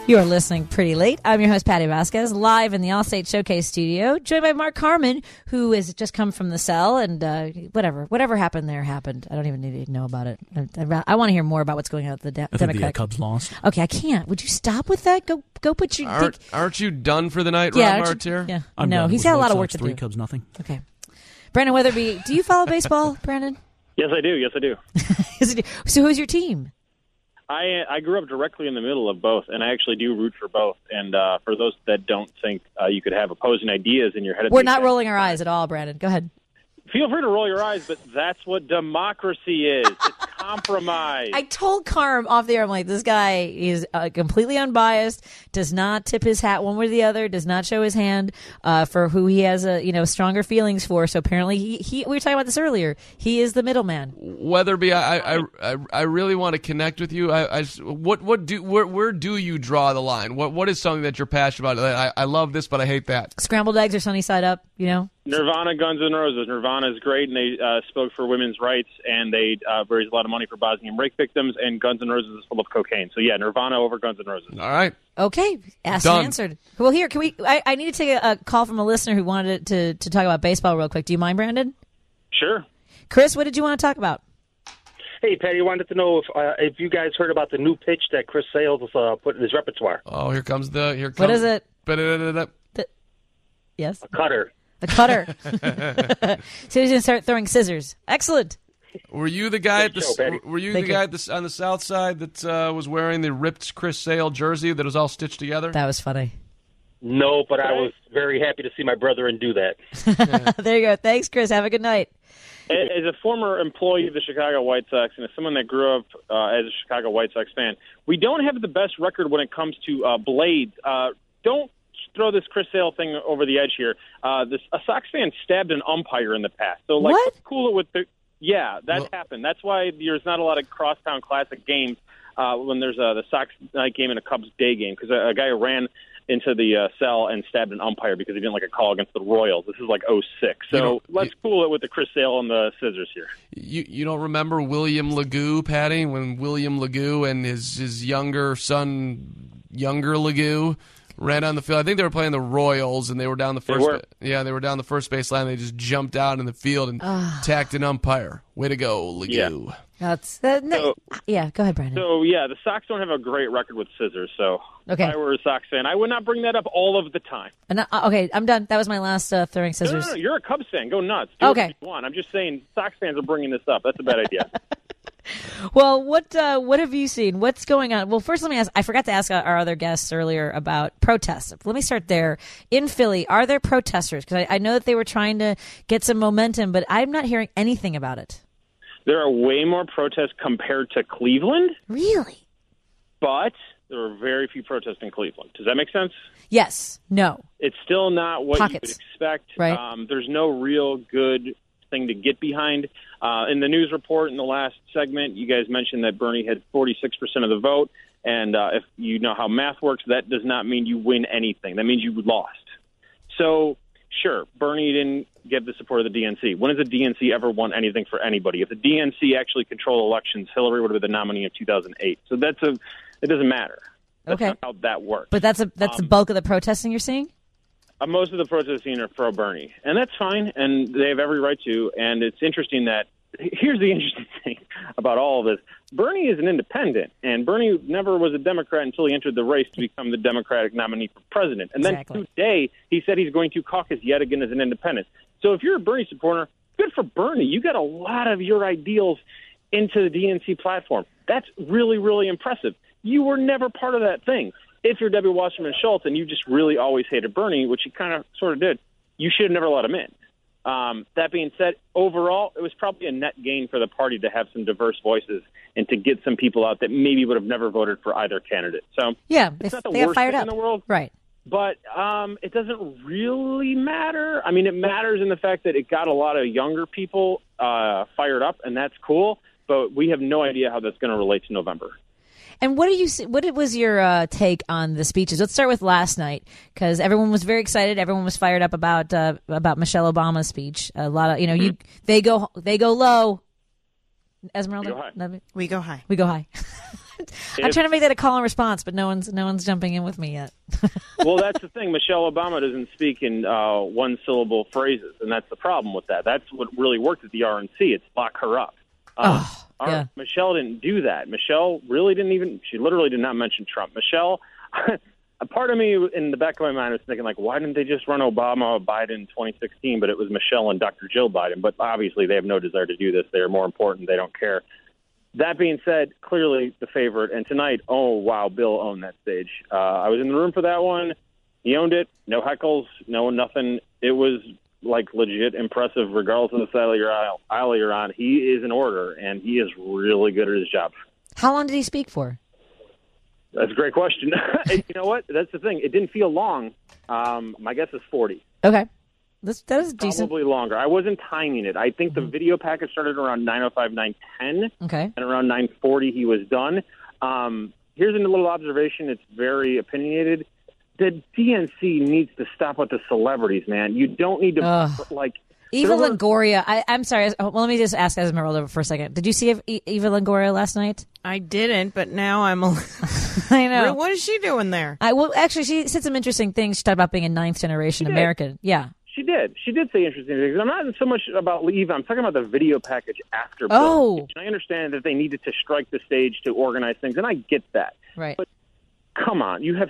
You are listening Pretty Late. I'm your host, Patty Vasquez, live in the Allstate Showcase studio, joined by Mark Harmon, who has just come from the cell, and whatever happened there happened. I don't even need to know about it. I want to hear more about what's going on with the Democratic. The Cubs lost. Okay, I can't. Would you stop with that? Go put your... Aren't you done for the night, yeah, Rob Martier? Yeah, I'm no, done. he's got a lot of work to do. 3 Cubs, nothing. Okay. Brandon Weatherby, do you follow baseball, Brandon? Yes, I do. So who's your team? I grew up directly in the middle of both, and I actually do root for both. And for those that don't think you could have opposing ideas in your head... We're not rolling our eyes at all, Brandon. Go ahead. Feel free to roll your eyes, but that's what democracy is. It's compromise. I told Carm off the air, I'm like, this guy is completely unbiased, does not tip his hat one way or the other, does not show his hand for who he has stronger feelings for. So apparently, we were talking about this earlier, he is the middleman. Weatherby, I really want to connect with you. Where do you draw the line? What is something that you're passionate about? I love this, but I hate that. Scrambled eggs or sunny side up, you know? Nirvana, Guns N' Roses. Nirvana is great, and they spoke for women's rights, and they raised a lot of money for Bosnian rape victims, and Guns N' Roses is full of cocaine. So, yeah, Nirvana over Guns N' Roses. All right. Okay. Asked and answered. Well, here, can we... I need to take a call from a listener who wanted to talk about baseball real quick. Do you mind, Brandon? Sure. Chris, what did you want to talk about? Hey, Patty, I wanted to know if you guys heard about the new pitch that Chris Sales put in his repertoire. Oh, here comes... What is it? Yes? A cutter. A cutter. So he's going to start throwing scissors. Excellent. Were you the guy on the south side that was wearing the ripped Chris Sale jersey that was all stitched together? That was funny. No, but I was very happy to see my brethren do that. There you go. Thanks, Chris. Have a good night. As a former employee of the Chicago White Sox and as someone that grew up as a Chicago White Sox fan, we don't have the best record when it comes to blades. Don't throw this Chris Sale thing over the edge here. A Sox fan stabbed an umpire in the past. So, let's cool it with the... Yeah, happened. That's why there's not a lot of crosstown classic games when there's the Sox night game and a Cubs day game, because a guy ran into the cell and stabbed an umpire because he didn't like a call against the Royals. This is like 2006. So let's cool it with the Chris Sale and the scissors here. You don't remember William Legoo, Patty, when William Legoo and his younger son, Younger Legoo, ran on the field. I think they were playing the Royals, and they were down the first. They were down the first base line. They just jumped out in the field and tacked an umpire. Way to go, Legoo. Yeah. Go ahead, Brandon. So, the Sox don't have a great record with scissors. So, if I were a Sox fan, I would not bring that up all of the time. Okay, I'm done. That was my last throwing scissors. No, you're a Cubs fan. Go nuts. Do what you want. I'm just saying Sox fans are bringing this up. That's a bad idea. Well, what have you seen? What's going on? Well, first let me ask. I forgot to ask our other guests earlier about protests. Let me start there. In Philly, are there protesters? Because I know that they were trying to get some momentum, but I'm not hearing anything about it. There are way more protests compared to Cleveland. Really? But there are very few protests in Cleveland. Does that make sense? Yes. No. It's still not what you would expect. Right. There's no real good thing to get behind. In the news report in the last segment, you guys mentioned that Bernie had 46% of the vote. And if you know how math works, that does not mean you win anything. That means you lost. So, sure, Bernie didn't get the support of the DNC. When has the DNC ever won anything for anybody? If the DNC actually controlled elections, Hillary would have been the nominee of 2008. So it doesn't matter. That's not how that works. But that's the bulk of the protesting you're seeing? Most of the protesting are pro-Bernie, and that's fine, and they have every right to. And it's interesting that here's the interesting thing about all of this. Bernie is an independent, and Bernie never was a Democrat until he entered the race to become the Democratic nominee for president. And then today, he said he's going to caucus yet again as an independent. So if you're a Bernie supporter, good for Bernie. You got a lot of your ideals into the DNC platform. That's really, really impressive. You were never part of that thing. If you're Debbie Wasserman Schultz and you just really always hated Bernie, which you kind of sort of did, you should have never let him in. That being said, overall, it was probably a net gain for the party to have some diverse voices and to get some people out that maybe would have never voted for either candidate. So it's not the worst thing in the world. Right. But it doesn't really matter. I mean, it matters in the fact that it got a lot of younger people fired up, and that's cool. But we have no idea how that's going to relate to November. And what was your take on the speeches? Let's start with last night, because everyone was very excited. Everyone was fired up about Michelle Obama's speech. A lot of they go low. Esmeralda, we go high. We go high. I'm trying to make that a call and response, but no one's jumping in with me yet. Well, that's the thing. Michelle Obama doesn't speak in one-syllable phrases, and that's the problem with that. That's what really worked at the RNC. It's lock her up. Yeah. Michelle didn't do that. Michelle really she literally did not mention Trump. Michelle, a part of me in the back of my mind was thinking, like, why didn't they just run Obama or Biden in 2016? But it was Michelle and Dr. Jill Biden. But obviously they have no desire to do this. They are more important. They don't care. That being said, clearly the favorite. And tonight, oh, wow, Bill owned that stage. I was in the room for that one. He owned it. No heckles, no nothing. It was, like, legit impressive regardless of the side of your aisle you're on. He is in order, and he is really good at his job. How long did he speak for? That's a great question. You know what? That's the thing. It didn't feel long. My guess is 40. Okay. That is decent. Probably longer. I wasn't timing it. I think the video package started around 9:05, 9:10. Okay. And around 9:40 he was done. Here's a little observation. It's very opinionated. The DNC needs to stop with the celebrities, man. You don't need to, Eva Longoria. I'm sorry. Well, let me just ask Esmeralda for a second. Did you see Eva Longoria last night? I didn't, but now I'm I know. What is she doing there? Well, actually, she said some interesting things. She talked about being a ninth-generation American. Yeah. She did. She did say interesting things. I'm not so much about Eva. I'm talking about the video package after Bill. Oh. And I understand that they needed to strike the stage to organize things, and I get that. Right. But come on. Who does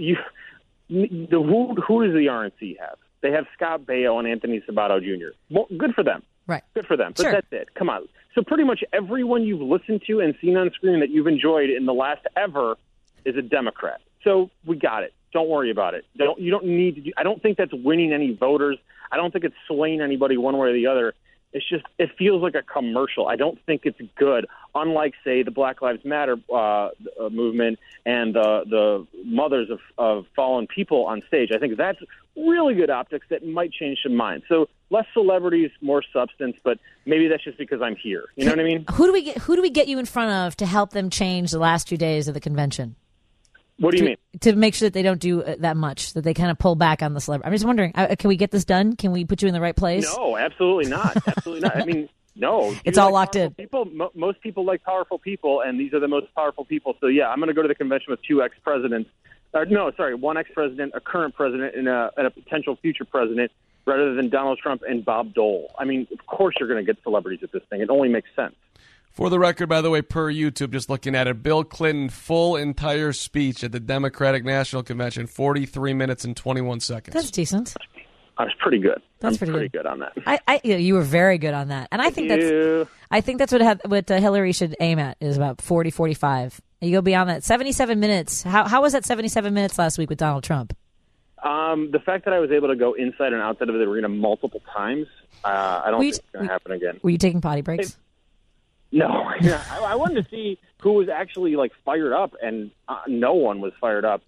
the RNC have? They have Scott Baio and Anthony Sabato Jr. Well, good for them. Right. Good for them. But Sure. That's it. Come on. So pretty much everyone you've listened to and seen on screen that you've enjoyed in the last ever is a Democrat. So we got it. Don't worry about it. You don't need to. I don't think that's winning any voters. I don't think it's swaying anybody one way or the other. It's just it feels like a commercial. I don't think it's good. Unlike, say, the Black Lives Matter movement and the mothers of fallen people on stage. I think that's really good optics that might change some minds. So less celebrities, more substance. But maybe that's just because I'm here. You know what I mean? Who do we get you in front of to help them change the last 2 days of the convention? What do you mean? To make sure that they don't do that much, that they kind of pull back on the celebrity. I'm just wondering, can we get this done? Can we put you in the right place? No, absolutely not. Absolutely not. I mean, no. It's all locked in. People, most people like powerful people, and these are the most powerful people. So, yeah, I'm going to go to the convention with two ex-presidents. One ex-president, a current president, and a potential future president, rather than Donald Trump and Bob Dole. I mean, of course you're going to get celebrities at this thing. It only makes sense. For the record, by the way, per YouTube, just looking at it, Bill Clinton full entire speech at the Democratic National Convention, 43 minutes and 21 seconds. That's decent. I was pretty good. That's pretty pretty good on that. You were very good on that, and I think that's what Hillary should aim at is about 40, 45. You go beyond that. 77 minutes. How was that 77 minutes last week with Donald Trump? The fact that I was able to go inside and outside of the arena multiple times, I don't think it's going to happen again. Were you taking potty breaks? No, I wanted to see who was actually fired up, and no one was fired up.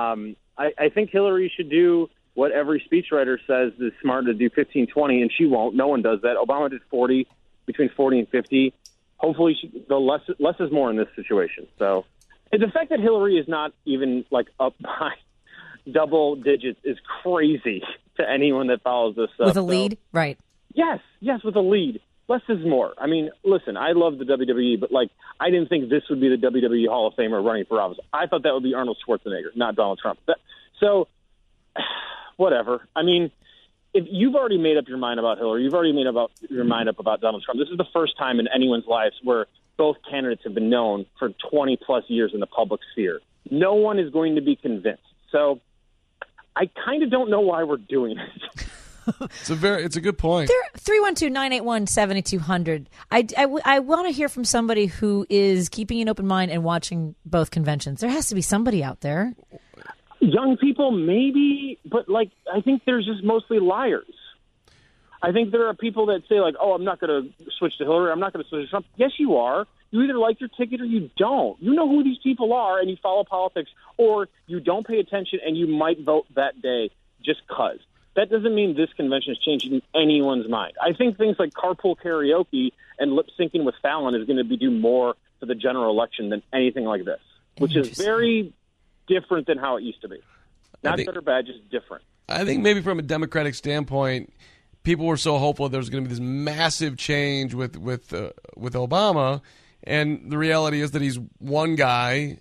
I think Hillary should do what every speechwriter says is smart to do, 15, 20, and she won't. No one does that. Obama did 40, between 40 and 50. Hopefully, the less is more in this situation. So the fact that Hillary is not even up by double digits is crazy to anyone that follows this stuff. With a lead, right? Yes, with a lead. Less is more. I mean, listen, I love the WWE, but I didn't think this would be the WWE Hall of Famer running for office. I thought that would be Arnold Schwarzenegger, not Donald Trump. So, whatever. I mean, if you've already made up your mind about Hillary, you've already made up your mind about Donald Trump. This is the first time in anyone's lives where both candidates have been known for 20-plus years in the public sphere. No one is going to be convinced. So, I kind of don't know why we're doing it. It's a good point. 312-981-7200. I want to hear from somebody who is keeping an open mind and watching both conventions. There has to be somebody out there. Young people, maybe, but I think there's just mostly liars. I think there are people that say I'm not going to switch to Hillary. I'm not going to switch to Trump. Yes, you are. You either like your ticket or you don't. You know who these people are and you follow politics, or you don't pay attention and you might vote that day just because. That doesn't mean this convention is changing anyone's mind. I think things like carpool karaoke and lip syncing with Fallon is going to do more for the general election than anything like this, which is very different than how it used to be. Not good or bad, just different. I think maybe from a Democratic standpoint, people were so hopeful there was going to be this massive change with Obama, And the reality is that he's one guy.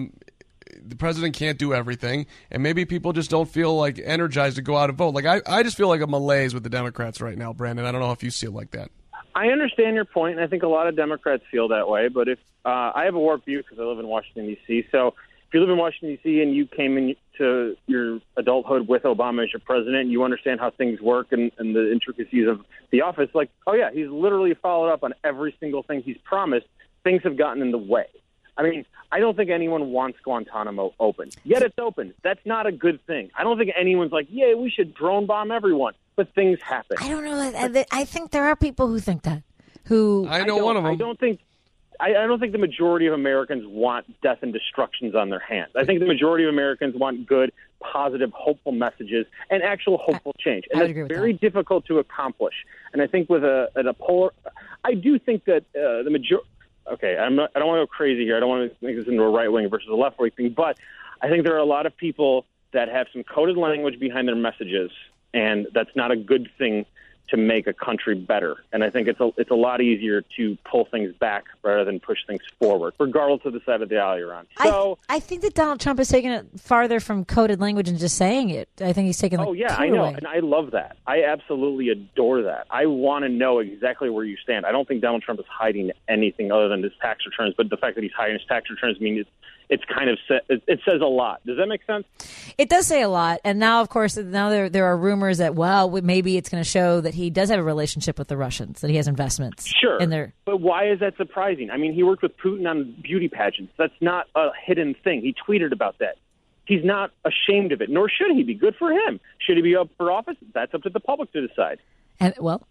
The president can't do everything, and maybe people just don't feel like energized to go out and vote. Like I just feel like a malaise with the Democrats right now, Brandon. I don't know if you see it like that. I understand your point, and I think a lot of Democrats feel that way. But if I have a warped view because I live in Washington, D.C., so if you live in Washington, D.C., and you came into your adulthood with Obama as your president, you understand how things work and the intricacies of the office, like, oh, yeah, he's literally followed up on every single thing he's promised. Things have gotten in the way. I mean, I don't think anyone wants Guantanamo open. Yet it's open. That's not a good thing. I don't think anyone's like, yeah, we should drone bomb everyone. But things happen. I don't know. I think there are people who think that. I know one of them. I don't think the majority of Americans want death and destructions on their hands. I think the majority of Americans want good, positive, hopeful messages and actual hopeful change. And that's very difficult to accomplish. And I think with a polar, I do think that the majority. Okay, I don't want to go crazy here. I don't want to make this into a right wing versus a left wing thing, but I think there are a lot of people that have some coded language behind their messages, and that's not a good thing to make a country better. And I think it's a lot easier to pull things back rather than push things forward, regardless of the side of the aisle you're on. So I think that Donald Trump has taken it farther from coded language and just saying it. I think he's taken. I know, and I love that. I absolutely adore that. I want to know exactly where you stand. I don't think Donald Trump is hiding anything other than his tax returns, but the fact that he's hiding his tax returns means it's kind of it says a lot. Does that make sense? It does say a lot. And now, of course, there are rumors that, well, maybe it's going to show that he does have a relationship with the Russians, that he has investments. Sure. But why is that surprising? I mean, he worked with Putin on beauty pageants. That's not a hidden thing. He tweeted about that. He's not ashamed of it, nor should he be. Good for him. Should he be up for office? That's up to the public to decide. And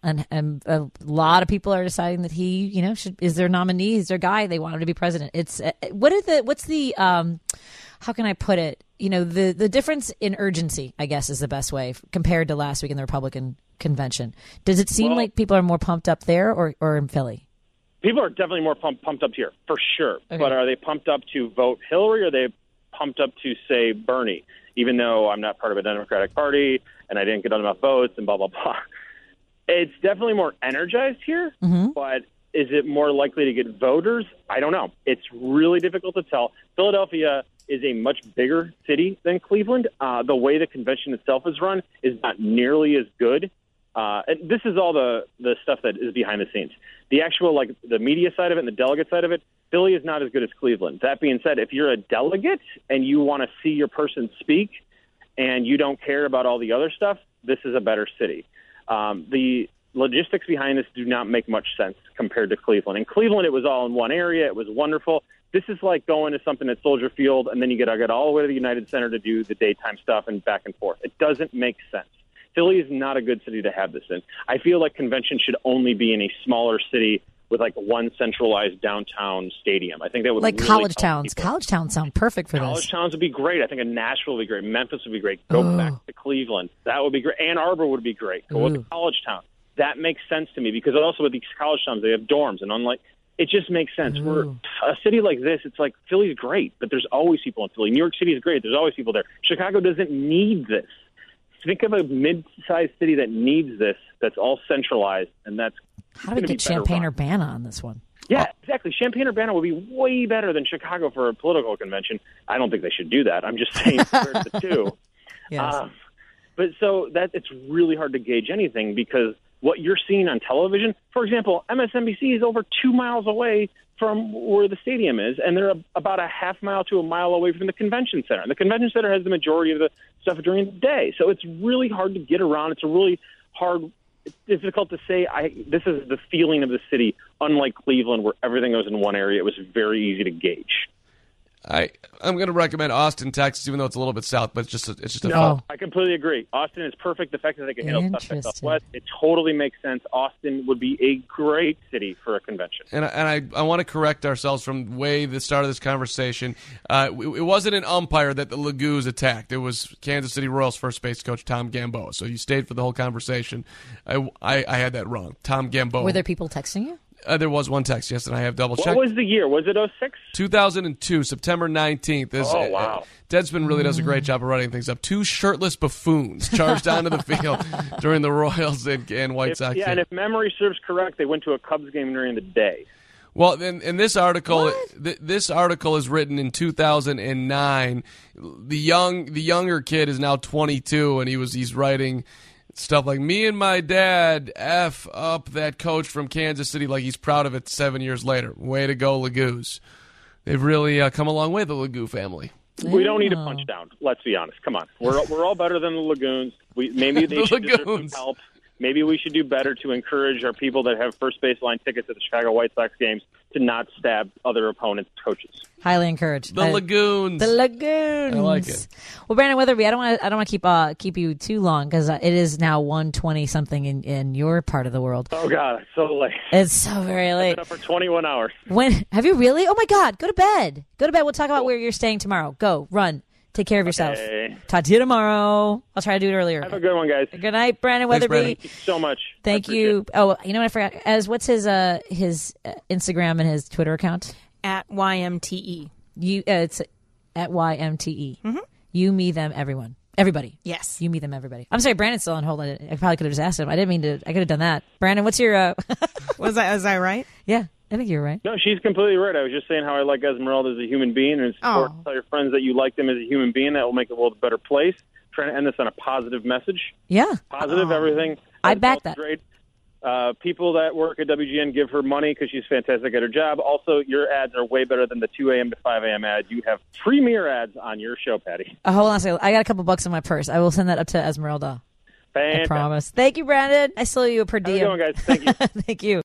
a lot of people are deciding that he, is their nominee, is their guy. They want him to be president. It's how can I put it? The difference in urgency, I guess, is the best way compared to last week in the Republican convention. Does it seem like people are more pumped up there or in Philly? People are definitely more pumped up here, for sure. Okay. But are they pumped up to vote Hillary, or are they pumped up to, say, Bernie, even though I'm not part of a Democratic Party and I didn't get enough votes and blah, blah, blah? It's definitely more energized here, but is it more likely to get voters? I don't know. It's really difficult to tell. Philadelphia is a much bigger city than Cleveland. The way the convention itself is run is not nearly as good. And this is all the stuff that is behind the scenes. The actual, the media side of it and the delegate side of it, Philly is not as good as Cleveland. That being said, if you're a delegate and you want to see your person speak and you don't care about all the other stuff, this is a better city. The logistics behind this do not make much sense compared to Cleveland. In Cleveland, it was all in one area. It was wonderful. This is like going to something at Soldier Field, and then you got to get all the way to the United Center to do the daytime stuff and back and forth. It doesn't make sense. Philly is not a good city to have this in. I feel like convention should only be in a smaller city with one centralized downtown stadium. I think that would like really college towns. College towns sound perfect for college this. Towns would be great. I think a Nashville would be great. Memphis would be great. Go back to Cleveland. That would be great. Ann Arbor would be great. Go with a college town. That makes sense to me because also with these college towns, they have dorms. And it just makes sense. We're a city like this. It's like Philly's great, but there's always people in Philly. New York City is great. There's always people there. Chicago doesn't need this. Think of a mid-sized city that needs this, that's all centralized, and that's how do we get Champaign-Urbana on this one? Yeah, exactly. Champaign-Urbana would be way better than Chicago for a political convention. I don't think they should do that. I'm just saying compare the two. Yes. But so that it's really hard to gauge anything because what you're seeing on television, for example, MSNBC is over 2 miles away from where the stadium is, and they're about a half mile to a mile away from the convention center. And the convention center has the majority of the stuff during the day. So it's really hard to get around. It's difficult to say. This is the feeling of the city, unlike Cleveland, where everything goes in one area. It was very easy to gauge. I'm going to recommend Austin, Texas, even though it's a little bit south, but it's just a no. I completely agree. Austin is perfect. The fact that they can handle South by Southwest, it totally makes sense. Austin would be a great city for a convention. And I want to correct ourselves from the start of this conversation. It wasn't an umpire that the Lagoos attacked. It was Kansas City Royals first base coach Tom Gamboa. So you stayed for the whole conversation. I had that wrong. Tom Gamboa. Were there people texting you? There was one text, yes, and I have double-checked. What was the year? Was it 06? 2002, September 19th. Oh, wow. Deadspin really does a great job of running things up. 2 shirtless buffoons charged onto the field during the Royals and White Sox. Yeah, and if memory serves correct, they went to a Cubs game during the day. Well, in this article, this article is written in 2009. The younger kid is now 22, and he's writing stuff like, "Me and my dad F up that coach from Kansas City," like he's proud of it 7 years later. Way to go, Lagoos. They've really come a long way, the Lagoo family. We don't need to punch down. Let's be honest. Come on, we're all better than the Lagoons. Maybe they should deserve some help. Maybe we should do better to encourage our people that have first baseline tickets at the Chicago White Sox games to not stab other opponents' coaches. Highly encouraged. The Lagoons. The Lagoons. I like it. Well, Brandon Weatherby, I don't want to keep you too long because it is now 1:20 something in your part of the world. Oh God, it's so late. It's so very late. I've been up for 21 hours. When have you really? Oh my God, go to bed. Go to bed. We'll talk about where you're staying tomorrow. Go, run. Take care of yourself. Okay. Talk to you tomorrow. I'll try to do it earlier. Have a good one, guys. Good night, Brandon Weatherby. Brandon. Thank you so much. Thank you. Oh, you know what I forgot? What's his Instagram and his Twitter account? At YMTE. It's at YMTE. Mm-hmm. You, me, them, everyone. Everybody. Yes. You, me, them, everybody. I'm sorry, Brandon's still on hold. I probably could have just asked him. I didn't mean to. I could have done that. Brandon, what's your... Was I right? Yeah, I think you're right. No, she's completely right. I was just saying how I like Esmeralda as a human being, and it's important to tell your friends that you like them as a human being. That will make the world a better place. Trying to end this on a positive message. Yeah. Positive, everything. I back that. Great. People that work at WGN give her money because she's fantastic at her job. Also, your ads are way better than the 2 a.m. to 5 a.m. ads. You have premier ads on your show, Patty. Hold on a second. I got a couple bucks in my purse. I will send that up to Esmeralda. Fantastic. I promise. Thank you, Brandon. I still owe you a per diem. How's it going, guys? Thank you. Thank you.